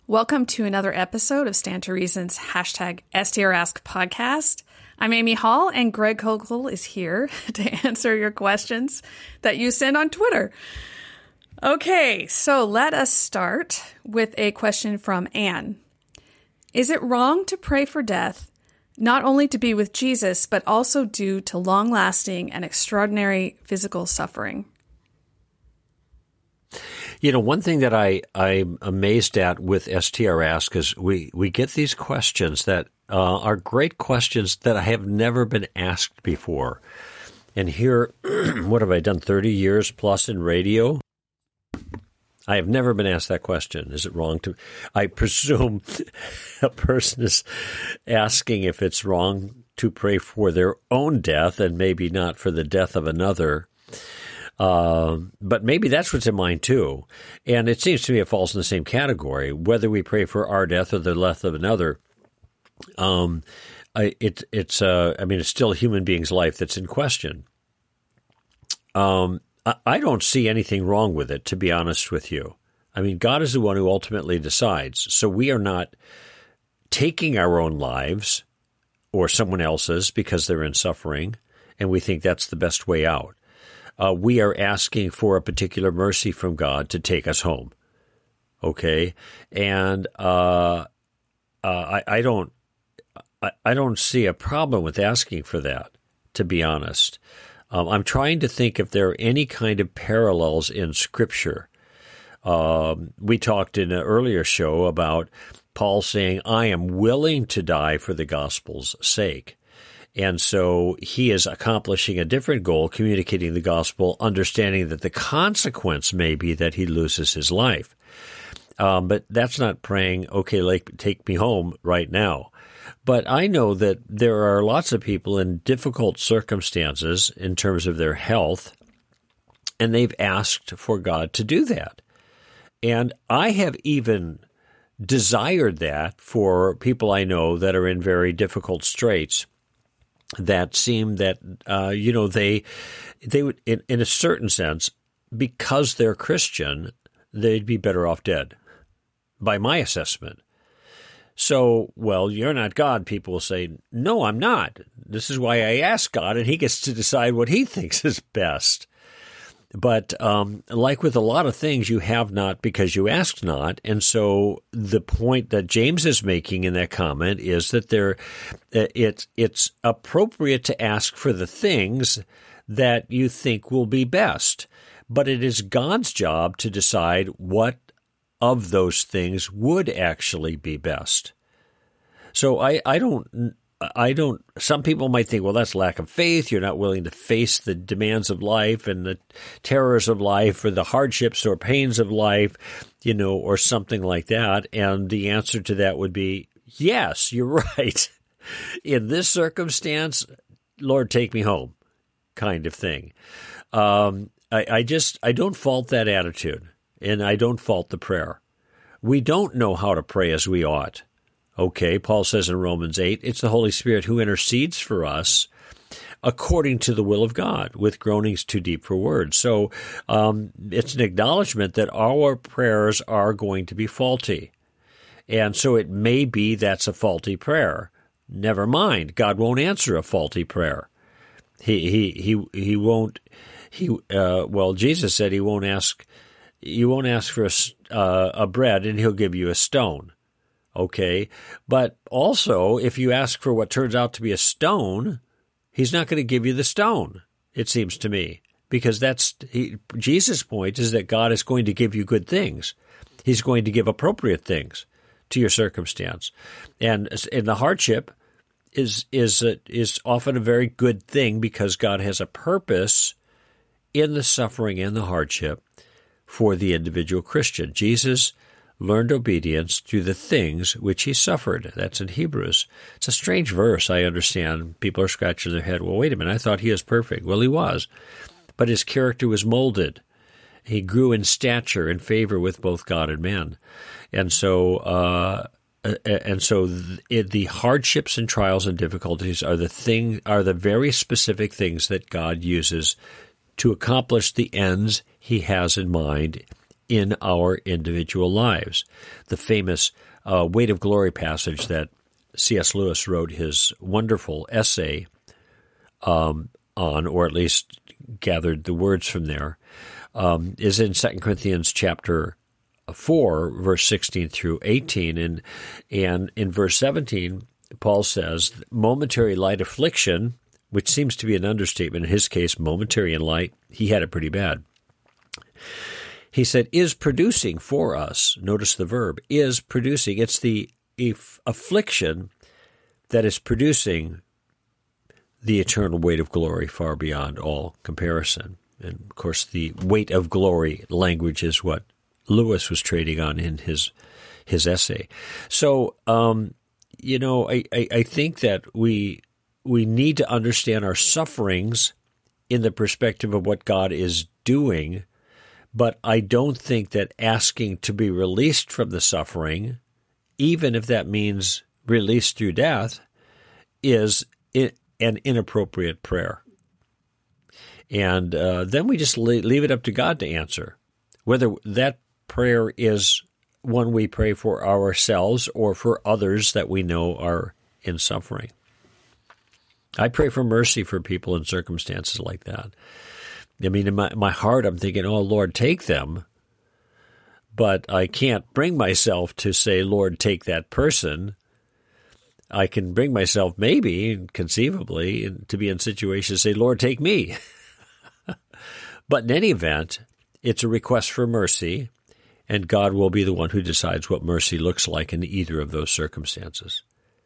Welcome to another episode of Stand to Reason's #STRask podcast. I'm Amy Hall, and Greg Kokel is here to answer your questions that you send on Twitter. Okay, so let us start with a question from Anne. Is it wrong to pray for death, not only to be with Jesus, but also due to long-lasting and extraordinary physical suffering? You know, one thing that I'm amazed at with STRask is we get these questions that are great questions that I have never been asked before. And here, what have I done, 30 years plus in radio? I have never been asked that question. Is it wrong to... I presume a person is asking if it's wrong to pray for their own death and maybe not for the death of another. But maybe that's what's in mind too. And it seems to me it falls in the same category, whether we pray for our death or the death of another. It's still a human being's life that's in question. I don't see anything wrong with it, to be honest with you. I mean, God is the one who ultimately decides. So we are not taking our own lives or someone else's because they're in suffering, and we think that's the best way out. We are asking for a particular mercy from God to take us home. Okay? And I don't see a problem with asking for that, to be honest. I'm trying to think if there are any kind of parallels in Scripture. We talked in an earlier show about Paul saying, I am willing to die for the gospel's sake. And so he is accomplishing a different goal, communicating the gospel, understanding that the consequence may be that he loses his life. But that's not praying, okay, like, take me home right now. But I know that there are lots of people in difficult circumstances in terms of their health, and they've asked for God to do that. And I have even desired that for people I know that are in very difficult straits, that seem that, they would, in a certain sense, because they're Christian, they'd be better off dead, by my assessment. So, well, you're not God, people will say. No, I'm not. This is why I ask God, and he gets to decide what he thinks is best. But like with a lot of things, you have not because you asked not. And so the point that James is making in that comment is that it's appropriate to ask for the things that you think will be best. But it is God's job to decide what of those things would actually be best. So I don't, some people might think, well, that's lack of faith. You're not willing to face the demands of life and the terrors of life or the hardships or pains of life, or something like that. And the answer to that would be, yes, you're right. In this circumstance, Lord, take me home, kind of thing. I don't fault that attitude, and I don't fault the prayer. We don't know how to pray as we ought. Okay, Paul says in Romans 8, it's the Holy Spirit who intercedes for us according to the will of God, with groanings too deep for words. So it's an acknowledgement that our prayers are going to be faulty. And so it may be that's a faulty prayer. Never mind, God won't answer a faulty prayer. He won't. Jesus said you won't ask for a bread, and he'll give you a stone. Okay, but also if you ask for what turns out to be a stone, he's not going to give you the stone, it seems to me, because Jesus' point is that God is going to give you good things. He's going to give appropriate things to your circumstance, and the hardship is often a very good thing because God has a purpose in the suffering and the hardship for the individual Christian. Jesus learned obedience through the things which he suffered. That's in Hebrews. It's a strange verse, I understand. People are scratching their head. Well, wait a minute, I thought he was perfect. Well, he was. But his character was molded. He grew in stature and favor with both God and man. And so the hardships and trials and difficulties are the very specific things that God uses to accomplish the ends he has in mind in our individual lives. The famous Weight of Glory passage that C.S. Lewis wrote his wonderful essay on, or at least gathered the words from there, is in 2 Corinthians chapter 4, verse 16 through 18. And in verse 17, Paul says, momentary light affliction, which seems to be an understatement. In his case, momentary and light, he had it pretty bad. He said, is producing for us. Notice the verb, is producing. It's the affliction that is producing the eternal weight of glory far beyond all comparison. And, of course, the weight of glory language is what Lewis was trading on in his essay. So, I think that we need to understand our sufferings in the perspective of what God is doing, but I don't think that asking to be released from the suffering, even if that means released through death, is an inappropriate prayer. And then we just leave it up to God to answer, whether that prayer is one we pray for ourselves or for others that we know are in suffering. I pray for mercy for people in circumstances like that. I mean, in my heart, I'm thinking, oh, Lord, take them. But I can't bring myself to say, Lord, take that person. I can bring myself maybe, conceivably, to be in situations to say, Lord, take me. But in any event, it's a request for mercy, and God will be the one who decides what mercy looks like in either of those circumstances.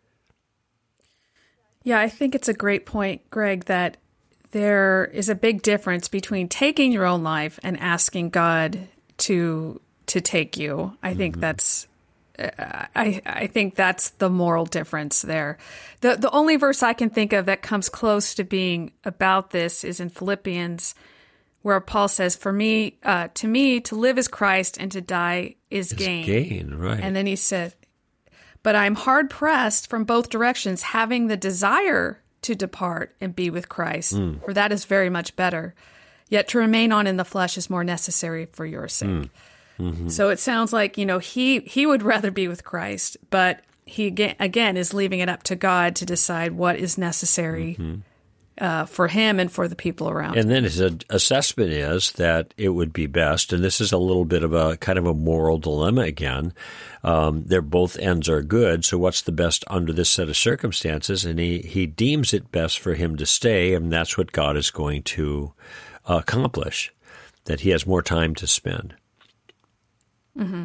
Yeah, I think it's a great point, Greg, that there is a big difference between taking your own life and asking God to take you. I think that's I think that's the moral difference there. The only verse I can think of that comes close to being about this is in Philippians, where Paul says, "For me, to live is Christ, and to die is gain." Gain, right? And then he said, "But I'm hard pressed from both directions, having the desire to depart and be with Christ, for that is very much better. Yet to remain on in the flesh is more necessary for your sake." Mm-hmm. So it sounds like, he would rather be with Christ, but he again is leaving it up to God to decide what is necessary for him and for the people around him. And then his assessment is that it would be best, and this is a little bit of a kind of a moral dilemma again. They're both ends are good, so what's the best under this set of circumstances? And he deems it best for him to stay, and that's what God is going to accomplish, that he has more time to spend. Mm-hmm.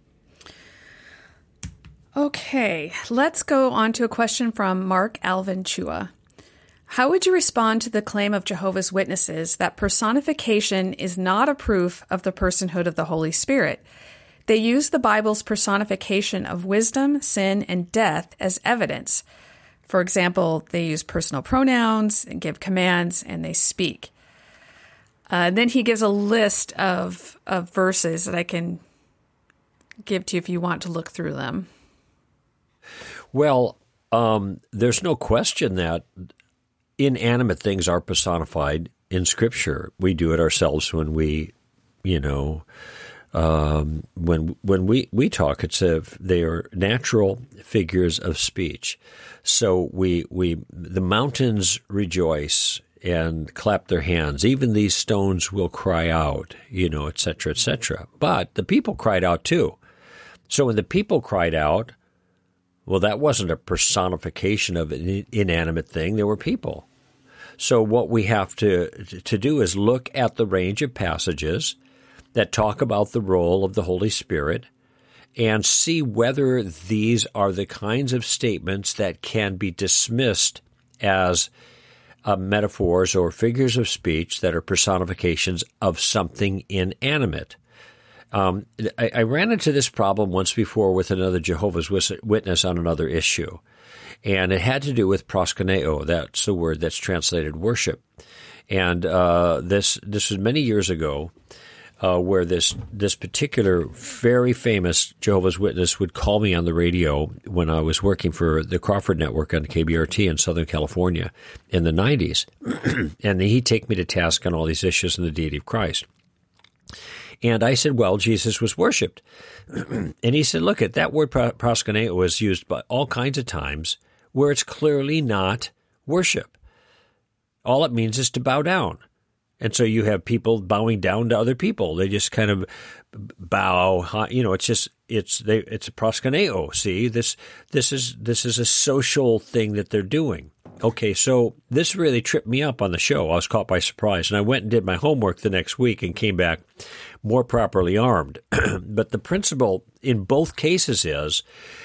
Okay, let's go on to a question from Mark Alvin Chua. How would you respond to the claim of Jehovah's Witnesses that personification is not a proof of the personhood of the Holy Spirit? They use the Bible's personification of wisdom, sin, and death as evidence. For example, they use personal pronouns and give commands, and they speak. Then he gives a list of verses that I can give to you if you want to look through them. Well, there's no question that inanimate things are personified in Scripture. We do it ourselves when we, when we talk. They are natural figures of speech. So the mountains rejoice and clap their hands. Even these stones will cry out, et cetera, et cetera. But the people cried out too. So when the people cried out, well, that wasn't a personification of an inanimate thing. They were people. So what we have to do is look at the range of passages that talk about the role of the Holy Spirit and see whether these are the kinds of statements that can be dismissed as metaphors or figures of speech that are personifications of something inanimate. I ran into this problem once before with another Jehovah's Witness on another issue, and it had to do with proskuneo. That's the word that's translated worship. And this was many years ago, where this particular very famous Jehovah's Witness would call me on the radio when I was working for the Crawford Network on KBRT in Southern California in the 90s. And he'd take me to task on all these issues in the deity of Christ. And I said, well, Jesus was worshipped. And he said, look, at that word proskuneo is used by all kinds of times where it's clearly not worship. All it means is to bow down. And so you have people bowing down to other people. They just kind of bow. It's a proskuneo. See, this is a social thing that they're doing. Okay, so this really tripped me up on the show. I was caught by surprise, and I went and did my homework the next week and came back more properly armed. But the principle in both cases is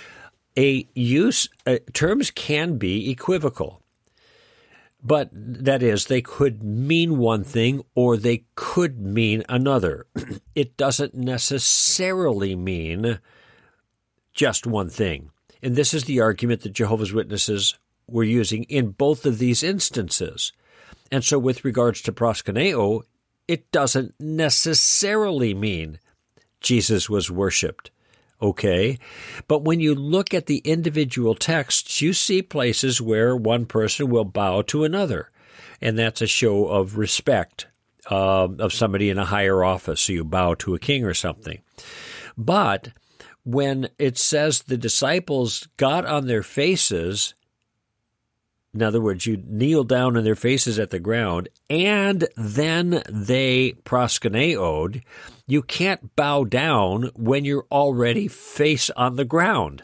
terms can be equivocal. But that is, they could mean one thing or they could mean another. It doesn't necessarily mean just one thing. And this is the argument that Jehovah's Witnesses were using in both of these instances. And so with regards to proskuneo, it doesn't necessarily mean Jesus was worshipped. Okay? But when you look at the individual texts, you see places where one person will bow to another. And that's a show of respect of somebody in a higher office. So you bow to a king or something. But when it says the disciples got on their faces, in other words, you kneel down on their faces at the ground, and then they proskuneoed, you can't bow down when you're already face on the ground.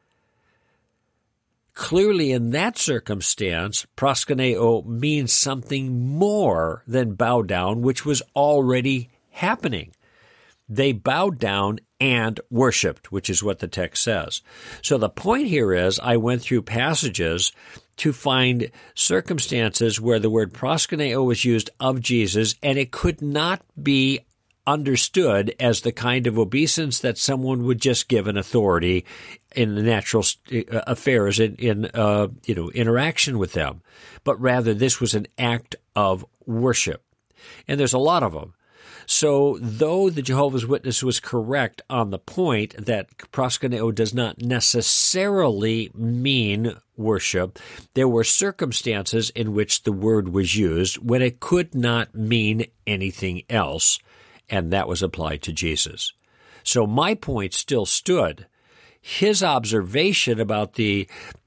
Clearly, in that circumstance, proskuneo means something more than bow down, which was already happening. They bowed down and worshipped, which is what the text says. So the point here is I went through passages to find circumstances where the word proskuneo was used of Jesus, and it could not be understood as the kind of obeisance that someone would just give an authority in the natural affairs in interaction with them, but rather this was an act of worship. And there's a lot of them. So though the Jehovah's Witness was correct on the point that proskuneo does not necessarily mean worship, there were circumstances in which the word was used when it could not mean anything else, and that was applied to Jesus. So my point still stood. His observation about the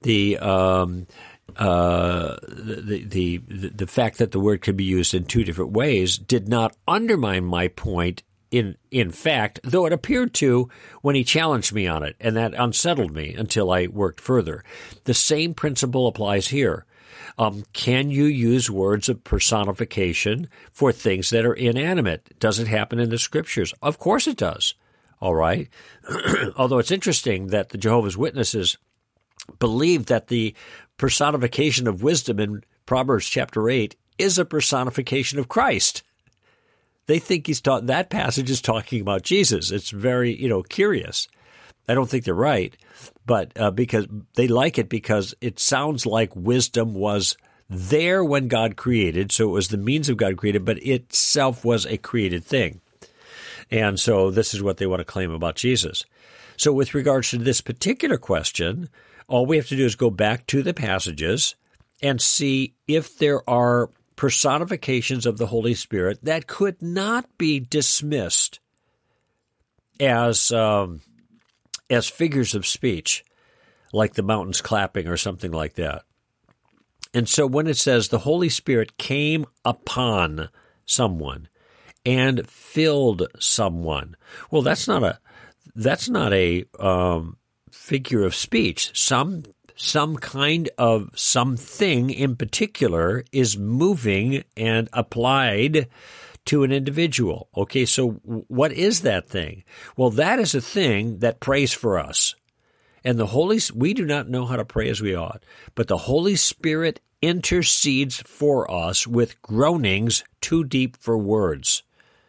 fact that the word could be used in two different ways did not undermine my point in fact, though it appeared to when he challenged me on it, and that unsettled me until I worked further. The same principle applies here. Can you use words of personification for things that are inanimate? Does it happen in the Scriptures? Of course it does. All right. Although it's interesting that the Jehovah's Witnesses believe that the personification of wisdom in Proverbs chapter 8 is a personification of Christ. They think that passage is talking about Jesus. It's very, curious. I don't think they're right, but because they like it because it sounds like wisdom was there when God created, so it was the means of God created, but itself was a created thing. And so this is what they want to claim about Jesus. So with regards to this particular question, all we have to do is go back to the passages and see if there are personifications of the Holy Spirit that could not be dismissed as figures of speech, like the mountains clapping or something like that. And so when it says the Holy Spirit came upon someone and filled someone, well, that's not a figure of speech. Some kind of something in particular is moving and applied to an individual. Okay, so what is that thing? Well, that is a thing that prays for us. And we do not know how to pray as we ought, but the Holy Spirit intercedes for us with groanings too deep for words.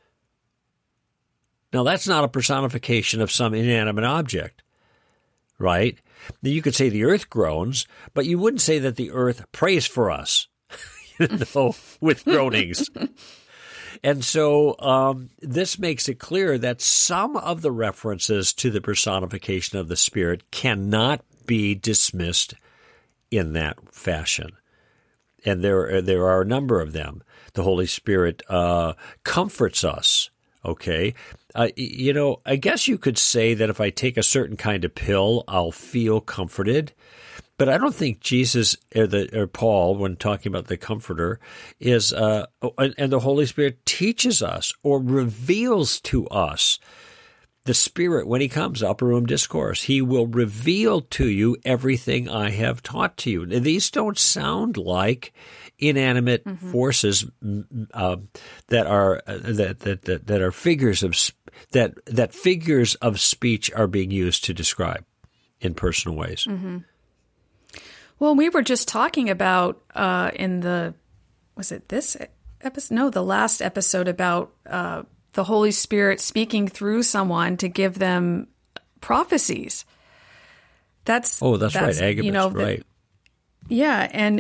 Now, that's not a personification of some inanimate object, right? You could say the earth groans, but you wouldn't say that the earth prays for us, with groanings. And so this makes it clear that some of the references to the personification of the Spirit cannot be dismissed in that fashion. And there are a number of them. The Holy Spirit comforts us. Okay, I guess you could say that if I take a certain kind of pill, I'll feel comforted. But I don't think Jesus or Paul, when talking about the Comforter, is and the Holy Spirit teaches us or reveals to us the Spirit when He comes, Upper Room Discourse. He will reveal to you everything I have taught to you. These don't sound like inanimate forces that are figures of that figures of speech are being used to describe in personal ways. Mm-hmm. Well, we were just talking about was it this episode? No, the last episode about the Holy Spirit speaking through someone to give them prophecies. That's right, Agabus, right? Yeah, and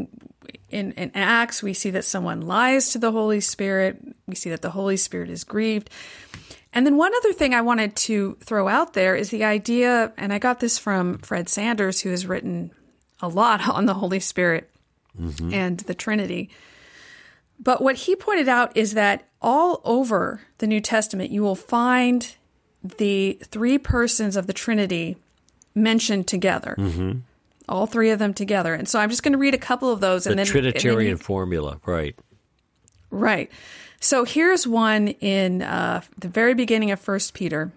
in Acts we see that someone lies to the Holy Spirit. We see that the Holy Spirit is grieved. And then one other thing I wanted to throw out there is the idea, and I got this from Fred Sanders, who has written a lot on the Holy Spirit and the Trinity. But what he pointed out is that all over the New Testament, you will find the three persons of the Trinity mentioned together. Mm-hmm. All three of them together. And so I'm just going to read a couple of those. The Trinitarian formula, right. Right. So here's one in the very beginning of 1 Peter.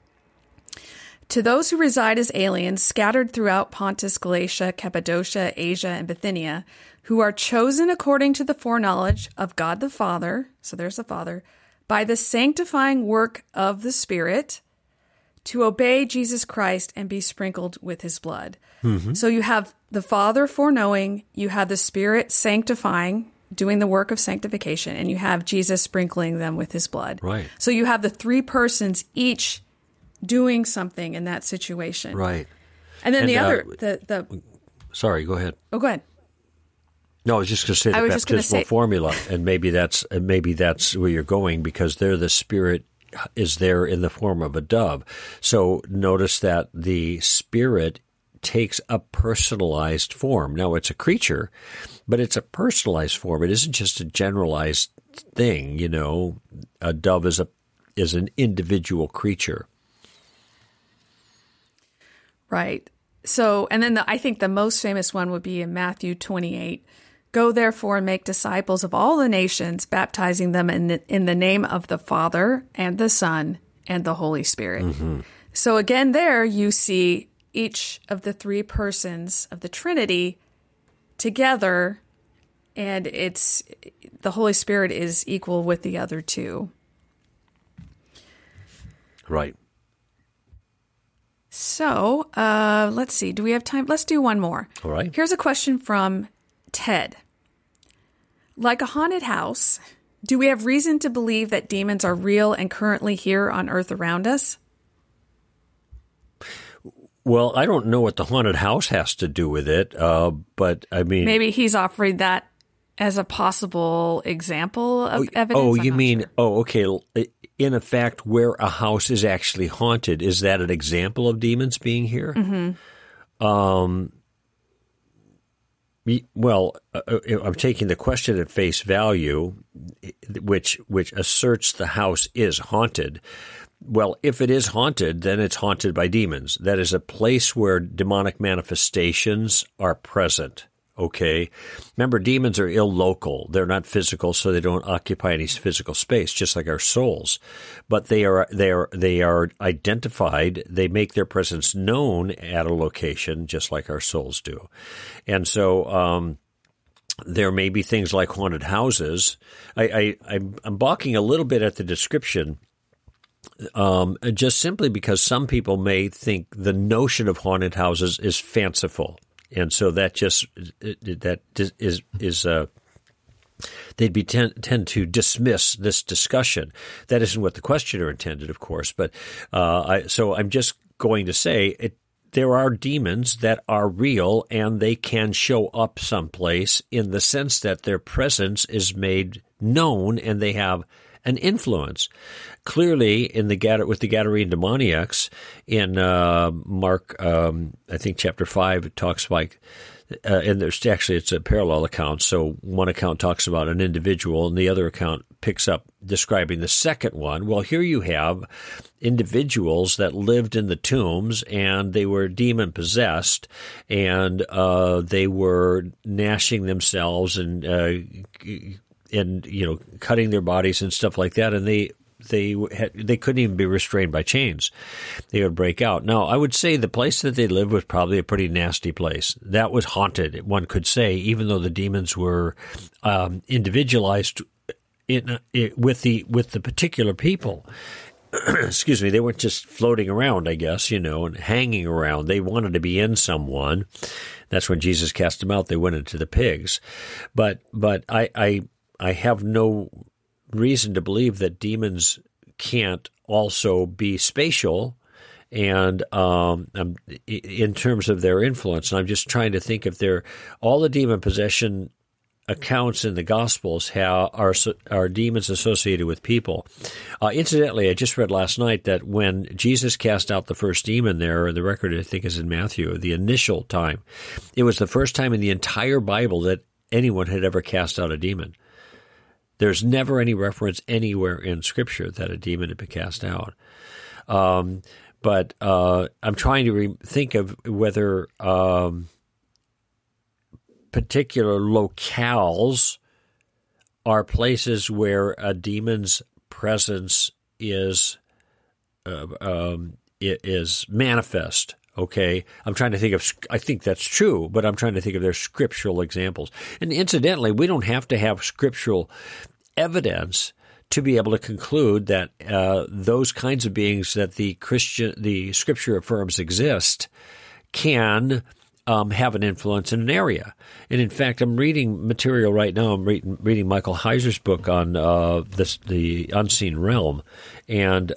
To those who reside as aliens scattered throughout Pontus, Galatia, Cappadocia, Asia, and Bithynia, who are chosen according to the foreknowledge of God the Father, so there's the Father, by the sanctifying work of the Spirit, to obey Jesus Christ and be sprinkled with His blood. Mm-hmm. So you have the Father foreknowing, you have the Spirit sanctifying, doing the work of sanctification, and you have Jesus sprinkling them with His blood. Right. So you have the three persons each doing something in that situation. Right. And then the Sorry, go ahead. Oh, go ahead. No, I was just going to say the baptismal formula, and maybe that's where you're going, because there the Spirit is there in the form of a dove. So notice that the Spirit takes a personalized form. Now, it's a creature, but it's a personalized form. It isn't just a generalized thing. A dove is an individual creature. Right. So, and then I think the most famous one would be in Matthew 28. Go therefore and make disciples of all the nations, baptizing them in the name of the Father and the Son and the Holy Spirit. Mm-hmm. So again, there you see each of the three persons of the Trinity together, and the Holy Spirit is equal with the other two. Right. So, let's see. Do we have time? Let's do one more. All right. Here's a question from Ted. Like a haunted house, do we have reason to believe that demons are real and currently here on Earth around us? Well, I don't know what the haunted house has to do with it, but I mean... Maybe he's offering that as a possible example of evidence. Oh, you mean... Sure. Oh, okay. In effect, where a house is actually haunted, is that an example of demons being here? Mm-hmm. Well, I'm taking the question at face value, which asserts the house is haunted. Well, if it is haunted, then it's haunted by demons. That is a place where demonic manifestations are present. Okay. Remember, demons are illocal. They're not physical, so they don't occupy any physical space, just like our souls. But they are identified. They make their presence known at a location, just like our souls do. And so, there may be things like haunted houses. I'm balking a little bit at the description, just simply because some people may think the notion of haunted houses is fanciful. And so that they'd tend to dismiss this discussion. That isn't what the questioner intended, of course. But so I'm just going to say there are demons that are real, and they can show up someplace in the sense that their presence is made known, and they have an influence. Clearly, with the Gadarene demoniacs in Mark, I think chapter 5, it talks like, and it's a parallel account. So one account talks about an individual, and the other account picks up describing the second one. Well, here you have individuals that lived in the tombs, and they were demon possessed, and they were gnashing themselves and cutting their bodies and stuff like that, and they couldn't even be restrained by chains. They would break out. Now, I would say the place that they lived was probably a pretty nasty place. That was haunted, one could say, even though the demons were individualized with the particular people. Excuse me, they weren't just floating around, I guess, and hanging around. They wanted to be in someone. That's when Jesus cast them out. They went into the pigs. But I have no reason to believe that demons can't also be spatial and in terms of their influence. And I'm just trying to think if all the demon possession accounts in the Gospels are demons associated with people. Incidentally, I just read last night that when Jesus cast out the first demon there, the record I think is in Matthew, the initial time, it was the first time in the entire Bible that anyone had ever cast out a demon. There's never any reference anywhere in Scripture that a demon had been cast out. But I'm trying to think of whether particular locales are places where a demon's presence is manifest. Okay, I'm trying to think of. I think that's true, but I'm trying to think of their scriptural examples. And incidentally, we don't have to have scriptural evidence to be able to conclude that those kinds of beings that the Scripture affirms exist can have an influence in an area. And in fact, I'm reading material right now. I'm reading Michael Heiser's book on the unseen realm, and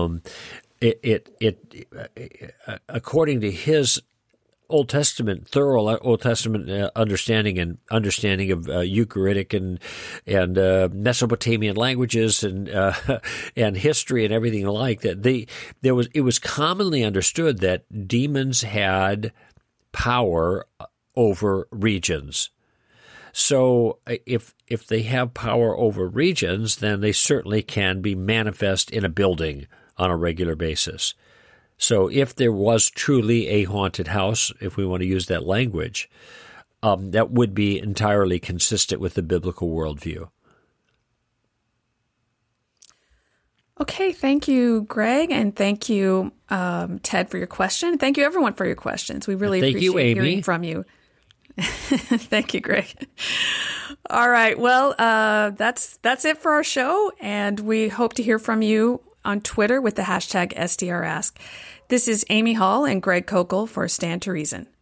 according to his thorough Old Testament understanding of Ugaritic and Mesopotamian languages and history and everything like that, it was commonly understood that demons had power over regions. So if they have power over regions, then they certainly can be manifest in a building on a regular basis. So if there was truly a haunted house, if we want to use that language, that would be entirely consistent with the biblical worldview. Okay, thank you, Greg, and thank you, Ted, for your question. Thank you, everyone, for your questions. We really appreciate hearing from you. Thank you, Greg. All right, well, that's it for our show, and we hope to hear from you on Twitter with the hashtag STRask. This is Amy Hall and Greg Kokel for Stand to Reason.